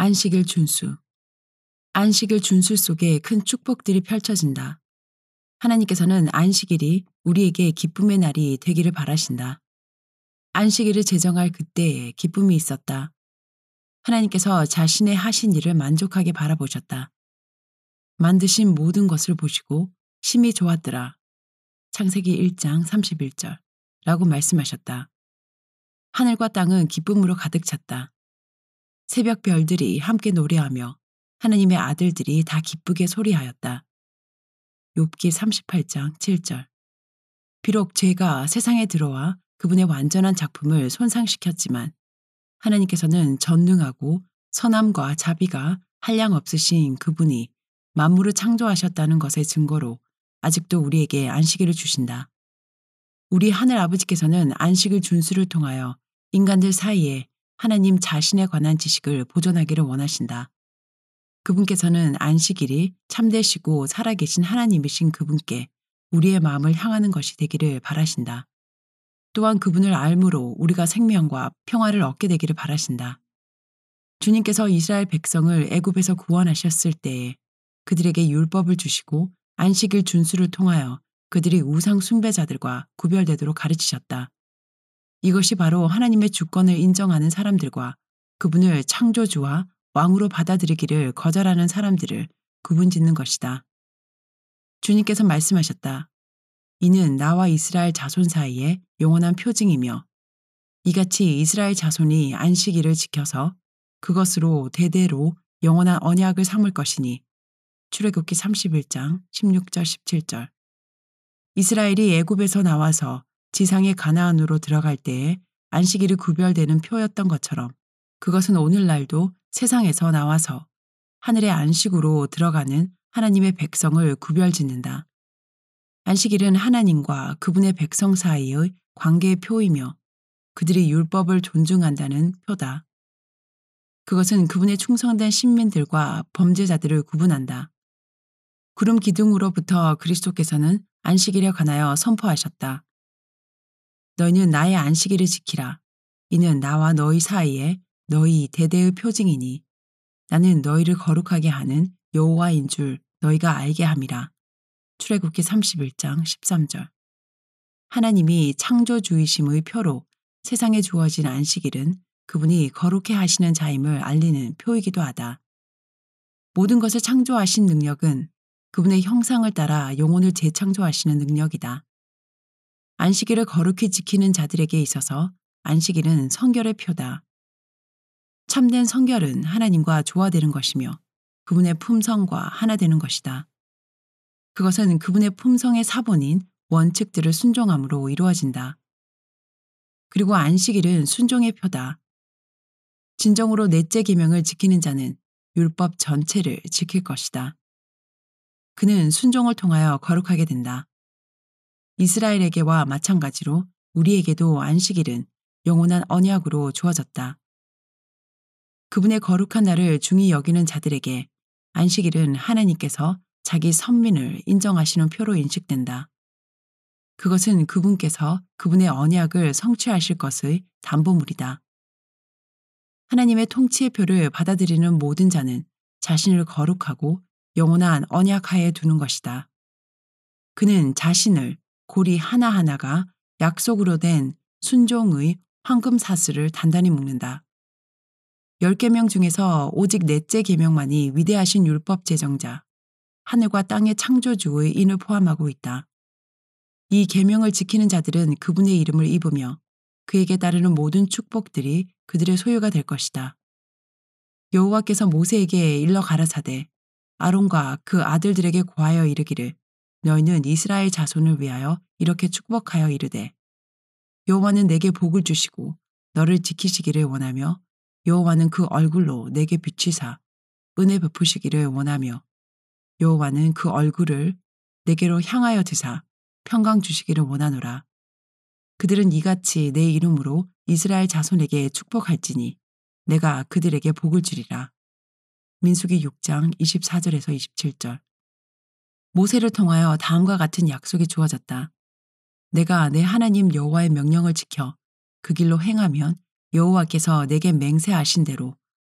안식일 준수. 안식일 준수 속에 큰 축복들이 펼쳐진다. 하나님께서는 안식일이 우리에게 기쁨의 날이 되기를 바라신다. 안식일을 제정할 그때에 기쁨이 있었다. 하나님께서 자신의 하신 일을 만족하게 바라보셨다. 만드신 모든 것을 보시고 심히 좋았더라. 창세기 1장 31절 라고 말씀하셨다. 하늘과 땅은 기쁨으로 가득 찼다. 새벽 별들이 함께 노래하며 하나님의 아들들이 다 기쁘게 소리하였다. 욥기 38장 7절. 비록 죄가 세상에 들어와 그분의 완전한 작품을 손상시켰지만 하나님께서는 전능하고 선함과 자비가 한량 없으신 그분이 만물을 창조하셨다는 것의 증거로 아직도 우리에게 안식일을 주신다. 우리 하늘 아버지께서는 안식일 준수를 통하여 인간들 사이에 하나님 자신에 관한 지식을 보존하기를 원하신다. 그분께서는 안식일이 참되시고 살아계신 하나님이신 그분께 우리의 마음을 향하는 것이 되기를 바라신다. 또한 그분을 알므로 우리가 생명과 평화를 얻게 되기를 바라신다. 주님께서 이스라엘 백성을 애굽에서 구원하셨을 때에 그들에게 율법을 주시고 안식일 준수를 통하여 그들이 우상 숭배자들과 구별되도록 가르치셨다. 이것이 바로 하나님의 주권을 인정하는 사람들과 그분을 창조주와 왕으로 받아들이기를 거절하는 사람들을 구분짓는 것이다. 주님께서 말씀하셨다. 이는 나와 이스라엘 자손 사이에 영원한 표징이며 이같이 이스라엘 자손이 안식일을 지켜서 그것으로 대대로 영원한 언약을 삼을 것이니 출애굽기 31장 16절 17절. 이스라엘이 애굽에서 나와서 지상의 가나안으로 들어갈 때에 안식일이 구별되는 표였던 것처럼 그것은 오늘날도 세상에서 나와서 하늘의 안식으로 들어가는 하나님의 백성을 구별짓는다. 안식일은 하나님과 그분의 백성 사이의 관계의 표이며 그들이 율법을 존중한다는 표다. 그것은 그분의 충성된 신민들과 범죄자들을 구분한다. 구름 기둥으로부터 그리스도께서는 안식일에 관하여 선포하셨다. 너희는 나의 안식일을 지키라. 이는 나와 너희 사이에 너희 대대의 표징이니 나는 너희를 거룩하게 하는 여호와인 줄 너희가 알게 함이라. 출애굽기 31장 13절. 하나님이 창조주이심의 표로 세상에 주어진 안식일은 그분이 거룩해 하시는 자임을 알리는 표이기도 하다. 모든 것을 창조하신 능력은 그분의 형상을 따라 영혼을 재창조하시는 능력이다. 안식일을 거룩히 지키는 자들에게 있어서 안식일은 성결의 표다. 참된 성결은 하나님과 조화되는 것이며 그분의 품성과 하나 되는 것이다. 그것은 그분의 품성의 사본인 원칙들을 순종함으로 이루어진다. 그리고 안식일은 순종의 표다. 진정으로 넷째 계명을 지키는 자는 율법 전체를 지킬 것이다. 그는 순종을 통하여 거룩하게 된다. 이스라엘에게와 마찬가지로 우리에게도 안식일은 영원한 언약으로 주어졌다. 그분의 거룩한 날을 중히 여기는 자들에게 안식일은 하나님께서 자기 선민을 인정하시는 표로 인식된다. 그것은 그분께서 그분의 언약을 성취하실 것의 담보물이다. 하나님의 통치의 표를 받아들이는 모든 자는 자신을 거룩하고 영원한 언약하에 두는 것이다. 그는 자신을 고리 하나하나가 약속으로 된 순종의 황금 사슬을 단단히 묶는다. 10계명 중에서 오직 넷째 계명만이 위대하신 율법 제정자, 하늘과 땅의 창조주의 인을 포함하고 있다. 이 계명을 지키는 자들은 그분의 이름을 입으며 그에게 따르는 모든 축복들이 그들의 소유가 될 것이다. 여호와께서 모세에게 일러 가라사대 아론과 그 아들들에게 고하여 이르기를 너희는 이스라엘 자손을 위하여 이렇게 축복하여 이르되 여호와는 내게 복을 주시고 너를 지키시기를 원하며 여호와는 그 얼굴로 내게 비치사 은혜 베푸시기를 원하며 여호와는 그 얼굴을 내게로 향하여 드사 평강 주시기를 원하노라. 그들은 이같이 내 이름으로 이스라엘 자손에게 축복할지니 내가 그들에게 복을 주리라. 민수기 6장 24절에서 27절. 모세를 통하여 다음과 같은 약속이 주어졌다. 내가 내 하나님 여호와의 명령을 지켜 그 길로 행하면 여호와께서 내게 맹세하신 대로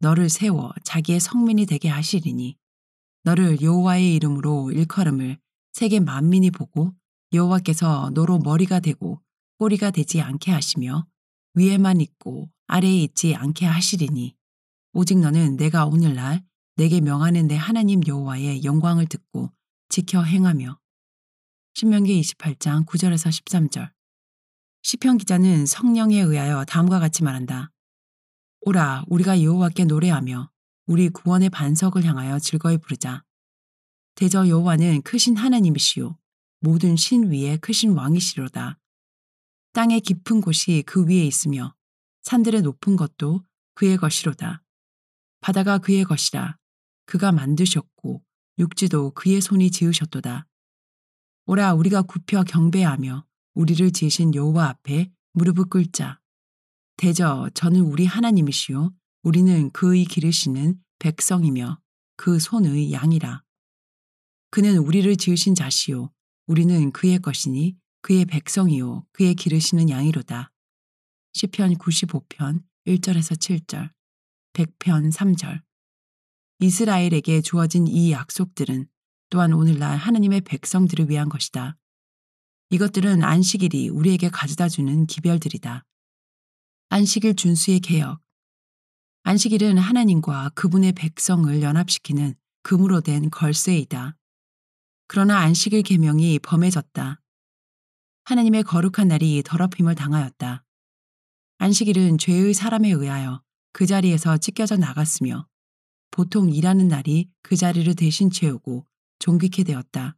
너를 세워 자기의 성민이 되게 하시리니 너를 여호와의 이름으로 일컬음을 세계 만민이 보고 여호와께서 너로 머리가 되고 꼬리가 되지 않게 하시며 위에만 있고 아래에 있지 않게 하시리니 오직 너는 내가 오늘날 내게 명하는 내 하나님 여호와의 영광을 듣고 지켜 행하며. 신명기 28장 9절에서 13절. 시편 기자는 성령에 의하여 다음과 같이 말한다. 오라 우리가 여호와께 노래하며 우리 구원의 반석을 향하여 즐거이 부르자. 대저 여호와는 크신 하나님이시요 모든 신 위에 크신 왕이시로다. 땅의 깊은 곳이 그 위에 있으며 산들의 높은 것도 그의 것이로다. 바다가 그의 것이라. 그가 만드셨고 육지도 그의 손이 지으셨도다. 오라 우리가 굽혀 경배하며 우리를 지으신 여호와 앞에 무릎을 꿇자. 대저 저는 우리 하나님이시요 우리는 그의 기르시는 백성이며 그 손의 양이라. 그는 우리를 지으신 자시요 우리는 그의 것이니 그의 백성이요 그의 기르시는 양이로다. 시편 95편 1절에서 7절, 100편 3절. 이스라엘에게 주어진 이 약속들은 또한 오늘날 하나님의 백성들을 위한 것이다. 이것들은 안식일이 우리에게 가져다주는 기별들이다. 안식일 준수의 개혁. 안식일은 하나님과 그분의 백성을 연합시키는 금으로 된 걸쇠이다. 그러나 안식일 계명이 범해졌다. 하나님의 거룩한 날이 더럽힘을 당하였다. 안식일은 죄의 사람에 의하여 그 자리에서 찢겨져 나갔으며 보통 일하는 날이 그 자리를 대신 채우고 종귀케 되었다.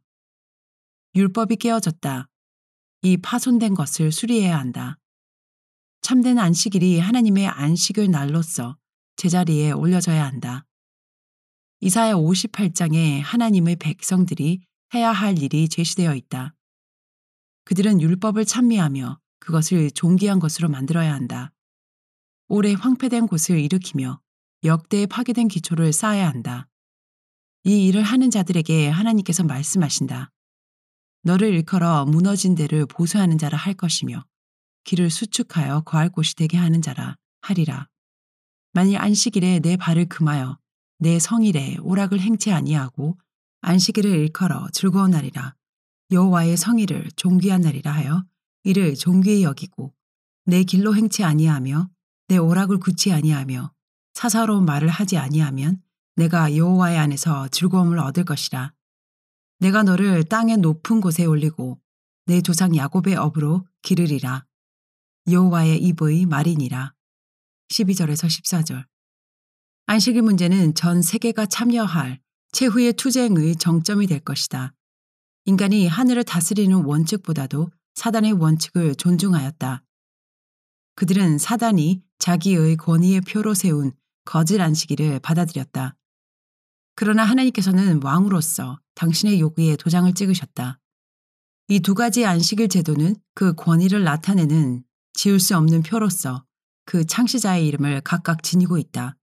율법이 깨어졌다. 이 파손된 것을 수리해야 한다. 참된 안식일이 하나님의 안식을 날로써 제자리에 올려져야 한다. 이사야 58장에 하나님의 백성들이 해야 할 일이 제시되어 있다. 그들은 율법을 찬미하며 그것을 존귀한 것으로 만들어야 한다. 오래 황폐된 곳을 일으키며 역대에 파괴된 기초를 쌓아야 한다. 이 일을 하는 자들에게 하나님께서 말씀하신다. 너를 일컬어 무너진 데를 보수하는 자라 할 것이며 길을 수축하여 거할 곳이 되게 하는 자라 하리라. 만일 안식일에 내 발을 금하여 내 성일에 오락을 행치 아니하고 안식일을 일컬어 즐거운 날이라 여호와의 성일을 존귀한 날이라 하여 이를 존귀히 여기고 내 길로 행치 아니하며 내 오락을 굳지 아니하며 사사로운 말을 하지 아니하면 내가 여호와의 안에서 즐거움을 얻을 것이라. 내가 너를 땅의 높은 곳에 올리고 내 조상 야곱의 업으로 기르리라. 여호와의 입의 말이니라. 12절에서 14절. 안식일 문제는 전 세계가 참여할 최후의 투쟁의 정점이 될 것이다. 인간이 하늘을 다스리는 원칙보다도 사단의 원칙을 존중하였다. 그들은 사단이 자기의 권위의 표로 세운 거짓 안식일을 받아들였다. 그러나 하나님께서는 왕으로서 당신의 요구에 도장을 찍으셨다. 이 두 가지 안식일 제도는 그 권위를 나타내는 지울 수 없는 표로서 그 창시자의 이름을 각각 지니고 있다.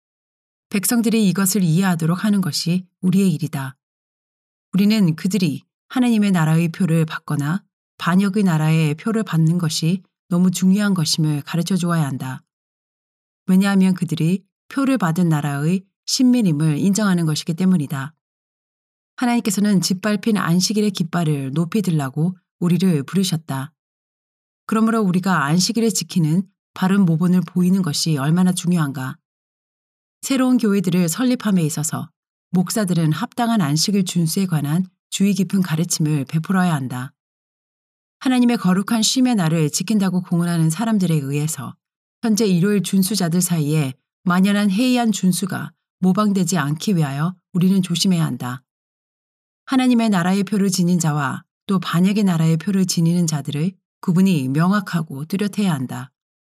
백성들이 이것을 이해하도록 하는 것이 우리의 일이다. 우리는 그들이 하나님의 나라의 표를 받거나 반역의 나라의 표를 받는 것이 너무 중요한 것임을 가르쳐 주어야 한다. 왜냐하면 그들이 표를 받은 나라의 신민임을 인정하는 것이기 때문이다. 하나님께서는 짓밟힌 안식일의 깃발을 높이 들라고 우리를 부르셨다. 그러므로 우리가 안식일을 지키는 바른 모본을 보이는 것이 얼마나 중요한가. 새로운 교회들을 설립함에 있어서 목사들은 합당한 안식일 준수에 관한 주의 깊은 가르침을 베풀어야 한다. 하나님의 거룩한 쉼의 날을 지킨다고 공언하는 사람들에 의해서 현재 일요일 준수자들 사이에 만연한 해이한 준수가 모방되지 않기 위하여 우리는 조심해야 한다. 하나님의 나라의 표를 지닌 자와 또 반역의 나라의 표를 지니는 자들의 구분이 명확하고 뚜렷해야 한다.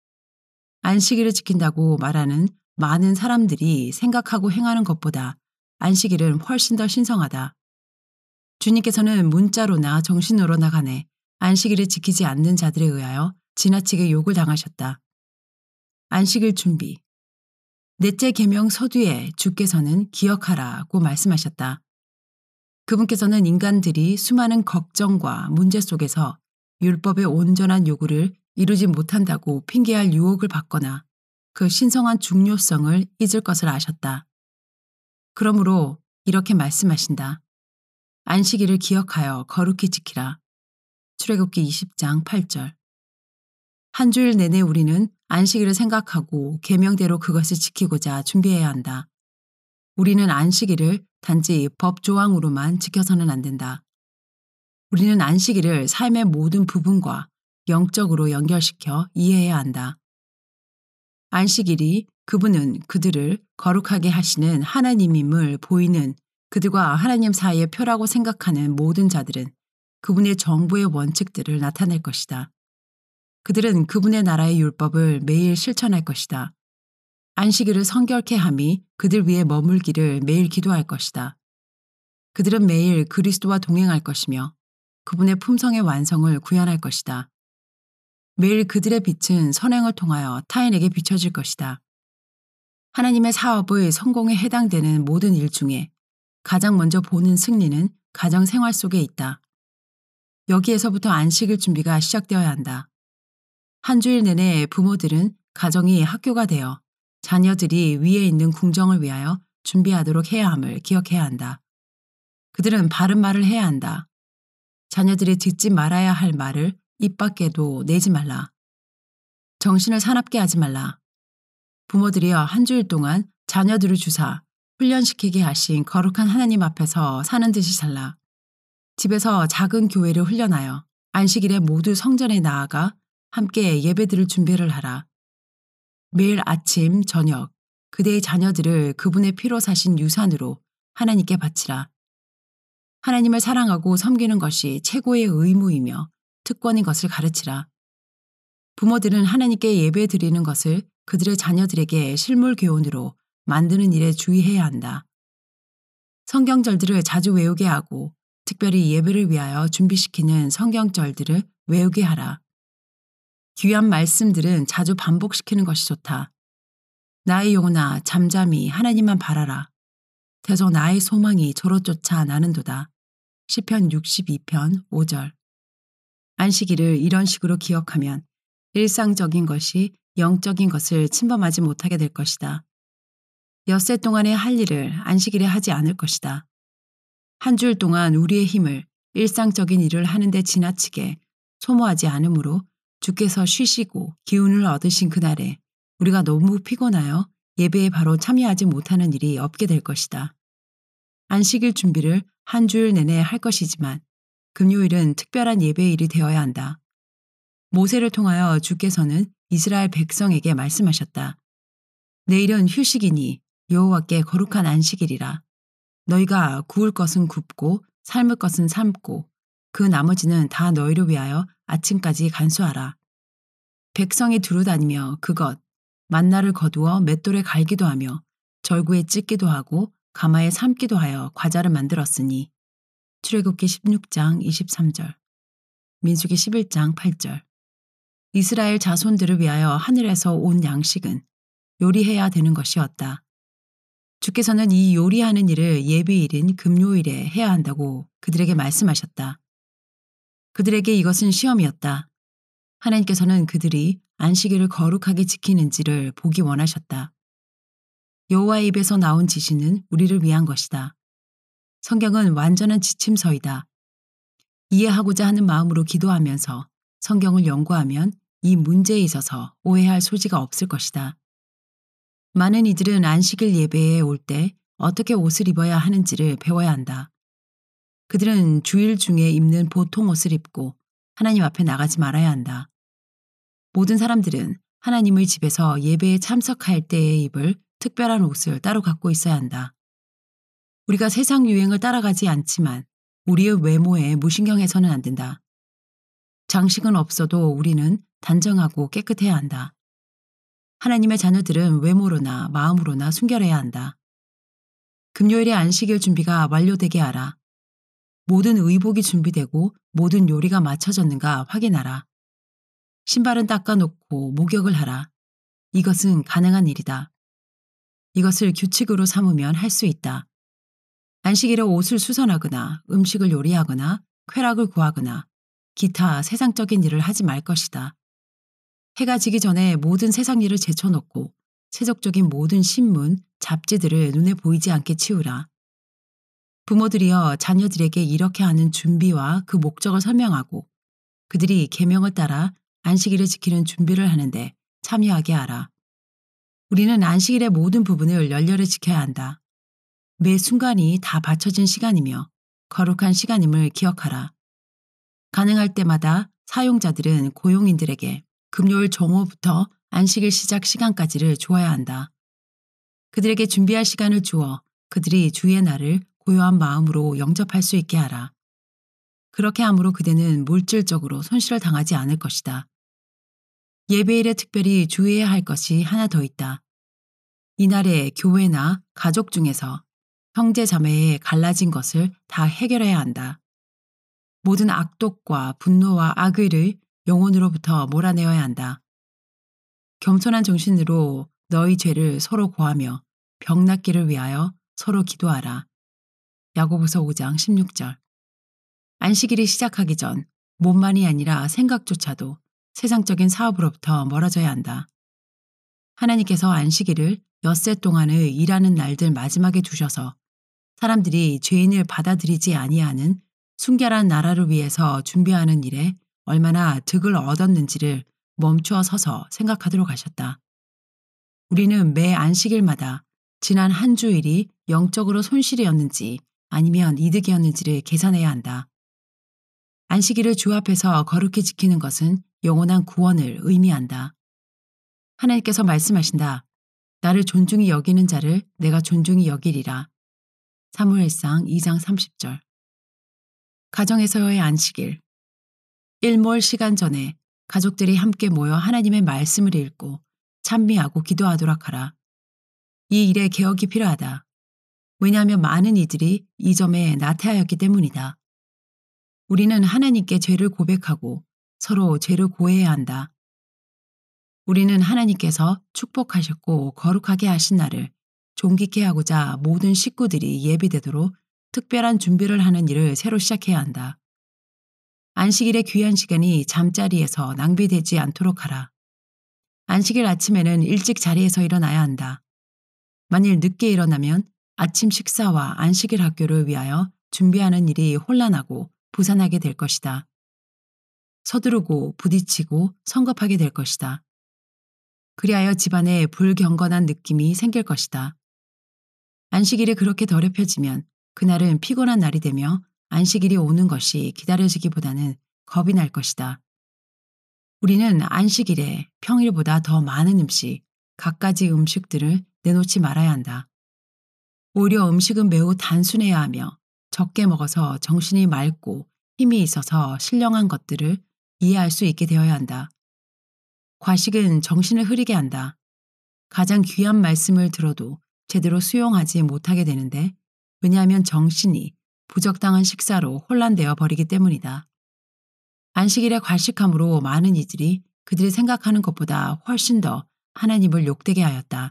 안식일을 지킨다고 말하는 많은 사람들이 생각하고 행하는 것보다 안식일은 훨씬 더 신성하다. 주님께서는 문자로나 정신으로나 간에 안식일을 지키지 않는 자들에 의하여 지나치게 욕을 당하셨다. 안식일 준비. 넷째 계명 서두에 주께서는 기억하라고 말씀하셨다. 그분께서는 인간들이 수많은 걱정과 문제 속에서 율법의 온전한 요구를 이루지 못한다고 핑계할 유혹을 받거나 그 신성한 중요성을 잊을 것을 아셨다. 그러므로 이렇게 말씀하신다. 안식일을 기억하여 거룩히 지키라. 출애굽기 20장 8절. 한 주일 내내 우리는 안식일을 생각하고 계명대로 그것을 지키고자 준비해야 한다. 우리는 안식일을 단지 법 조항으로만 지켜서는 안 된다. 우리는 안식일을 삶의 모든 부분과 영적으로 연결시켜 이해해야 한다. 안식일이 그분은 그들을 거룩하게 하시는 하나님임을 보이는 그들과 하나님 사이의 표라고 생각하는 모든 자들은 그분의 정부의 원칙들을 나타낼 것이다. 그들은 그분의 나라의 율법을 매일 실천할 것이다. 안식일을 성결케 함이 그들 위에 머물기를 매일 기도할 것이다. 그들은 매일 그리스도와 동행할 것이며 그분의 품성의 완성을 구현할 것이다. 매일 그들의 빛은 선행을 통하여 타인에게 비춰질 것이다. 하나님의 사업의 성공에 해당되는 모든 일 중에 가장 먼저 보는 승리는 가정 생활 속에 있다. 여기에서부터 안식일 준비가 시작되어야 한다. 한 주일 내내 부모들은 가정이 학교가 되어 자녀들이 위에 있는 궁정을 위하여 준비하도록 해야 함을 기억해야 한다. 그들은 바른 말을 해야 한다. 자녀들이 듣지 말아야 할 말을 입 밖에도 내지 말라. 정신을 사납게 하지 말라. 부모들이여 한 주일 동안 자녀들을 주사 훈련시키게 하신 거룩한 하나님 앞에서 사는 듯이 살라. 집에서 작은 교회를 훈련하여 안식일에 모두 성전에 나아가 함께 예배드릴 준비를 하라. 매일 아침, 저녁 그대의 자녀들을 그분의 피로 사신 유산으로 하나님께 바치라. 하나님을 사랑하고 섬기는 것이 최고의 의무이며 특권인 것을 가르치라. 부모들은 하나님께 예배 드리는 것을 그들의 자녀들에게 실물 교훈으로 만드는 일에 주의해야 한다. 성경절들을 자주 외우게 하고 특별히 예배를 위하여 준비시키는 성경절들을 외우게 하라. 귀한 말씀들은 자주 반복시키는 것이 좋다. 나의 영혼아 잠잠히 하나님만 바라라. 대저 나의 소망이 저로 쫓아 나는도다. 시편 62편 5절. 안식일을 이런 식으로 기억하면 일상적인 것이 영적인 것을 침범하지 못하게 될 것이다. 엿새 동안의 할 일을 안식일에 하지 않을 것이다. 한 주일 동안 우리의 힘을 일상적인 일을 하는데 지나치게 소모하지 않으므로 주께서 쉬시고 기운을 얻으신 그날에 우리가 너무 피곤하여 예배에 바로 참여하지 못하는 일이 없게 될 것이다. 안식일 준비를 한 주일 내내 할 것이지만 금요일은 특별한 예배일이 되어야 한다. 모세를 통하여 주께서는 이스라엘 백성에게 말씀하셨다. 내일은 휴식이니 여호와께 거룩한 안식일이라. 너희가 구울 것은 굽고 삶을 것은 삶고 그 나머지는 다 너희를 위하여 아침까지 간수하라. 백성이 두루다니며 그것 만나를 거두어 맷돌에 갈기도 하며 절구에 찢기도 하고 가마에 삶기도 하여 과자를 만들었으니 출애굽기 16장 23절, 민수기 11장 8절. 이스라엘 자손들을 위하여 하늘에서 온 양식은 요리해야 되는 것이었다. 주께서는 이 요리하는 일을 예비일인 금요일에 해야 한다고 그들에게 말씀하셨다. 그들에게 이것은 시험이었다. 하나님께서는 그들이 안식일을 거룩하게 지키는지를 보기 원하셨다. 여호와의 입에서 나온 지시는 우리를 위한 것이다. 성경은 완전한 지침서이다. 이해하고자 하는 마음으로 기도하면서 성경을 연구하면 이 문제에 있어서 오해할 소지가 없을 것이다. 많은 이들은 안식일 예배에 올 때 어떻게 옷을 입어야 하는지를 배워야 한다. 그들은 주일 중에 입는 보통 옷을 입고 하나님 앞에 나가지 말아야 한다. 모든 사람들은 하나님의 집에서 예배에 참석할 때에 입을 특별한 옷을 따로 갖고 있어야 한다. 우리가 세상 유행을 따라가지 않지만 우리의 외모에 무신경해서는 안 된다. 장식은 없어도 우리는 단정하고 깨끗해야 한다. 하나님의 자녀들은 외모로나 마음으로나 순결해야 한다. 금요일에 안식일 준비가 완료되게 하라. 모든 의복이 준비되고 모든 요리가 맞춰졌는가 확인하라. 신발은 닦아놓고 목욕을 하라. 이것은 가능한 일이다. 이것을 규칙으로 삼으면 할 수 있다. 안식일에 옷을 수선하거나 음식을 요리하거나 쾌락을 구하거나 기타 세상적인 일을 하지 말 것이다. 해가 지기 전에 모든 세상 일을 제쳐놓고 세속적인 모든 신문, 잡지들을 눈에 보이지 않게 치우라. 부모들이여 자녀들에게 이렇게 하는 준비와 그 목적을 설명하고 그들이 계명을 따라 안식일을 지키는 준비를 하는데 참여하게 하라. 우리는 안식일의 모든 부분을 열렬히 지켜야 한다. 매 순간이 다 바쳐진 시간이며 거룩한 시간임을 기억하라. 가능할 때마다 사용자들은 고용인들에게 금요일 정오부터 안식일 시작 시간까지를 주어야 한다. 그들에게 준비할 시간을 주어 그들이 주의 날을 고요한 마음으로 영접할 수 있게 하라. 그렇게 함으로 그대는 물질적으로 손실을 당하지 않을 것이다. 예배일에 특별히 주의해야 할 것이 하나 더 있다. 이날에 교회나 가족 중에서 형제 자매에 갈라진 것을 다 해결해야 한다. 모든 악독과 분노와 악의를 영혼으로부터 몰아내어야 한다. 겸손한 정신으로 너희 죄를 서로 고하며 병낫기를 위하여 서로 기도하라. 야고보서 5장 16절. 안식일이 시작하기 전 몸만이 아니라 생각조차도 세상적인 사업으로부터 멀어져야 한다. 하나님께서 안식일을 엿새 동안의 일하는 날들 마지막에 두셔서 사람들이 죄인을 받아들이지 아니하는 순결한 나라를 위해서 준비하는 일에 얼마나 득을 얻었는지를 멈추어 서서 생각하도록 하셨다. 우리는 매 안식일마다 지난 한 주일이 영적으로 손실이었는지 아니면 이득이었는지를 계산해야 한다. 안식일을 주 앞에서 거룩히 지키는 것은 영원한 구원을 의미한다. 하나님께서 말씀하신다. 나를 존중히 여기는 자를 내가 존중히 여기리라. 사무엘상 2장 30절. 가정에서의 안식일. 일몰 시간 전에 가족들이 함께 모여 하나님의 말씀을 읽고 찬미하고 기도하도록 하라. 이 일에 개혁이 필요하다. 왜냐하면 많은 이들이 이 점에 나태하였기 때문이다. 우리는 하나님께 죄를 고백하고 서로 죄를 고해야 한다. 우리는 하나님께서 축복하셨고 거룩하게 하신 날을 존귀케 하고자 모든 식구들이 예비되도록 특별한 준비를 하는 일을 새로 시작해야 한다. 안식일의 귀한 시간이 잠자리에서 낭비되지 않도록 하라. 안식일 아침에는 일찍 자리에서 일어나야 한다. 만일 늦게 일어나면 아침 식사와 안식일 학교를 위하여 준비하는 일이 혼란하고 부산하게 될 것이다. 서두르고 부딪히고 성급하게 될 것이다. 그리하여 집안에 불경건한 느낌이 생길 것이다. 안식일이 그렇게 더럽혀지면 그날은 피곤한 날이 되며 안식일이 오는 것이 기다려지기보다는 겁이 날 것이다. 우리는 안식일에 평일보다 더 많은 음식, 갖가지 음식들을 내놓지 말아야 한다. 오히려 음식은 매우 단순해야 하며 적게 먹어서 정신이 맑고 힘이 있어서 신령한 것들을 이해할 수 있게 되어야 한다. 과식은 정신을 흐리게 한다. 가장 귀한 말씀을 들어도 제대로 수용하지 못하게 되는데 왜냐하면 정신이 부적당한 식사로 혼란되어 버리기 때문이다. 안식일에 과식함으로 많은 이들이 그들이 생각하는 것보다 훨씬 더 하나님을 욕되게 하였다.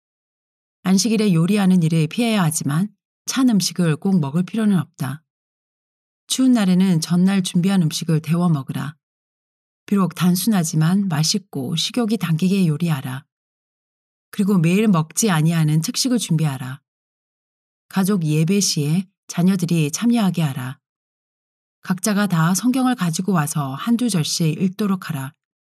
안식일에 요리하는 일을 피해야 하지만 찬 음식을 꼭 먹을 필요는 없다. 추운 날에는 전날 준비한 음식을 데워 먹으라. 비록 단순하지만 맛있고 식욕이 당기게 요리하라. 그리고 매일 먹지 아니하는 특식을 준비하라. 가족 예배 시에 자녀들이 참여하게 하라. 각자가 다 성경을 가지고 와서 한두 절씩 읽도록 하라.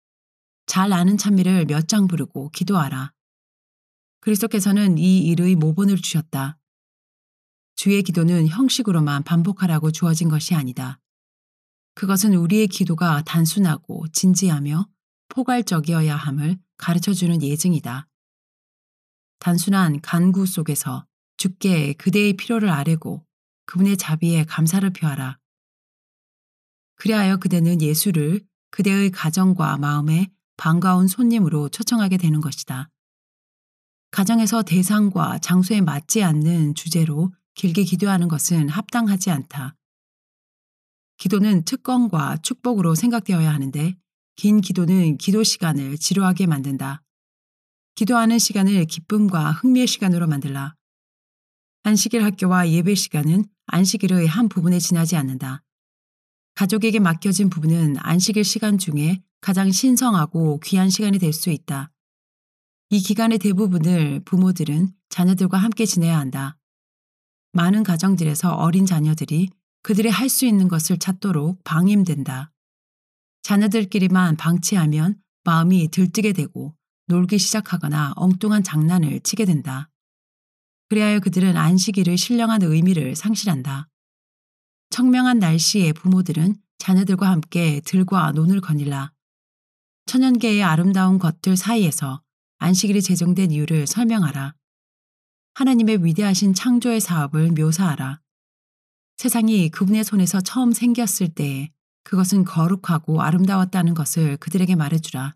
잘 아는 찬미를 몇 장 부르고 기도하라. 그리스도께서는 이 일의 모본을 주셨다. 주의 기도는 형식으로만 반복하라고 주어진 것이 아니다. 그것은 우리의 기도가 단순하고 진지하며 포괄적이어야 함을 가르쳐주는 예증이다. 단순한 간구 속에서 주께 그대의 필요를 아뢰고 그분의 자비에 감사를 표하라. 그리하여 그대는 예수를 그대의 가정과 마음에 반가운 손님으로 초청하게 되는 것이다. 가정에서 대상과 장소에 맞지 않는 주제로 길게 기도하는 것은 합당하지 않다. 기도는 특권과 축복으로 생각되어야 하는데 긴 기도는 기도 시간을 지루하게 만든다. 기도하는 시간을 기쁨과 흥미의 시간으로 만들라. 안식일 학교와 예배 시간은 안식일의 한 부분에 지나지 않는다. 가족에게 맡겨진 부분은 안식일 시간 중에 가장 신성하고 귀한 시간이 될 수 있다. 이 기간의 대부분을 부모들은 자녀들과 함께 지내야 한다. 많은 가정들에서 어린 자녀들이 그들이 할 수 있는 것을 찾도록 방임된다. 자녀들끼리만 방치하면 마음이 들뜨게 되고 놀기 시작하거나 엉뚱한 장난을 치게 된다. 그리하여 그들은 안식일의 신령한 의미를 상실한다. 청명한 날씨에 부모들은 자녀들과 함께 들과 논을 거닐라. 천연계의 아름다운 것들 사이에서 안식일이 제정된 이유를 설명하라. 하나님의 위대하신 창조의 사업을 묘사하라. 세상이 그분의 손에서 처음 생겼을 때에 그것은 거룩하고 아름다웠다는 것을 그들에게 말해주라.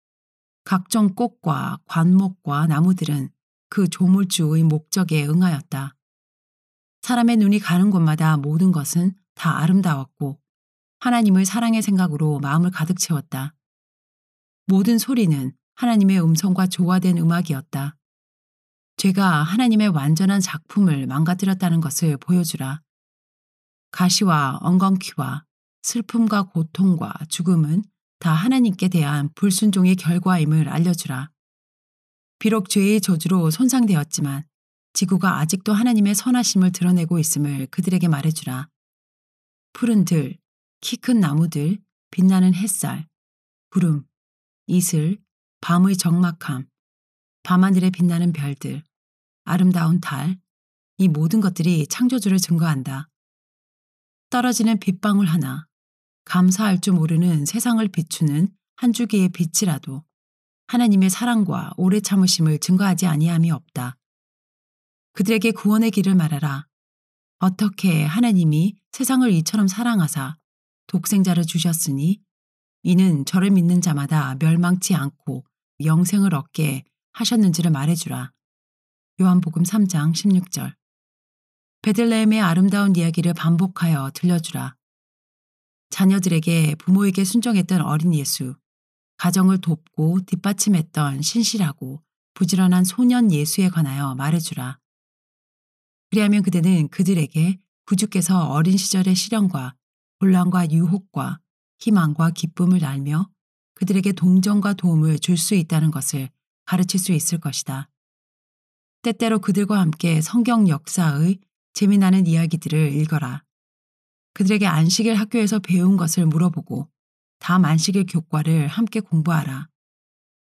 각종 꽃과 관목과 나무들은 그 조물주의 목적에 응하였다. 사람의 눈이 가는 곳마다 모든 것은 다 아름다웠고 하나님의 사랑의 생각으로 마음을 가득 채웠다. 모든 소리는 하나님의 음성과 조화된 음악이었다. 죄가 하나님의 완전한 작품을 망가뜨렸다는 것을 보여주라. 가시와 엉겅퀴와 슬픔과 고통과 죽음은 다 하나님께 대한 불순종의 결과임을 알려주라. 비록 죄의 저주로 손상되었지만 지구가 아직도 하나님의 선하심을 드러내고 있음을 그들에게 말해주라. 푸른 들, 키 큰 나무들, 빛나는 햇살, 구름, 이슬, 밤의 적막함, 밤하늘에 빛나는 별들, 아름다운 달, 이 모든 것들이 창조주를 증거한다. 떨어지는 빗방울 하나, 감사할 줄 모르는 세상을 비추는 한 줄기의 빛이라도 하나님의 사랑과 오래 참으심을 증거하지 아니함이 없다. 그들에게 구원의 길을 말하라. 어떻게 하나님이 세상을 이처럼 사랑하사 독생자를 주셨으니 이는 저를 믿는 자마다 멸망치 않고 영생을 얻게 하셨는지를 말해주라. 요한복음 3장 16절. 베들레헴의 아름다운 이야기를 반복하여 들려주라. 자녀들에게 부모에게 순종했던 어린 예수, 가정을 돕고 뒷받침했던 신실하고 부지런한 소년 예수에 관하여 말해주라. 그리하면 그대는 그들에게 구주께서 어린 시절의 시련과 곤란과 유혹과 희망과 기쁨을 알며 그들에게 동정과 도움을 줄 수 있다는 것을 가르칠 수 있을 것이다. 때때로 그들과 함께 성경 역사의 재미나는 이야기들을 읽어라. 그들에게 안식일 학교에서 배운 것을 물어보고 다음 안식일 교과를 함께 공부하라.